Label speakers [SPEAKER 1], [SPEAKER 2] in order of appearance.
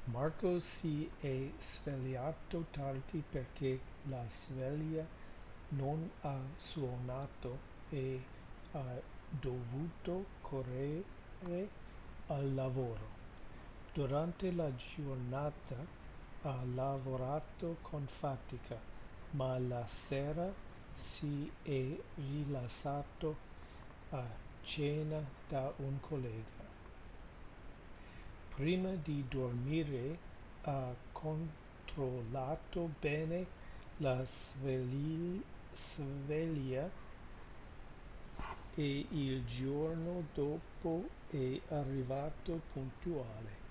[SPEAKER 1] Marco si è svegliato tardi perché la sveglia non ha suonato e ha dovuto correre al lavoro. Durante la giornata ha lavorato con fatica, ma la sera si è rilassato a cena da un collega. Prima di dormire ha controllato bene la sveglia e il giorno dopo è arrivato puntuale.